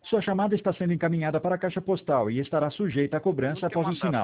Sua chamada está sendo encaminhada para a caixa postal e estará sujeita a Tengo cobrança que após o mandar sinal.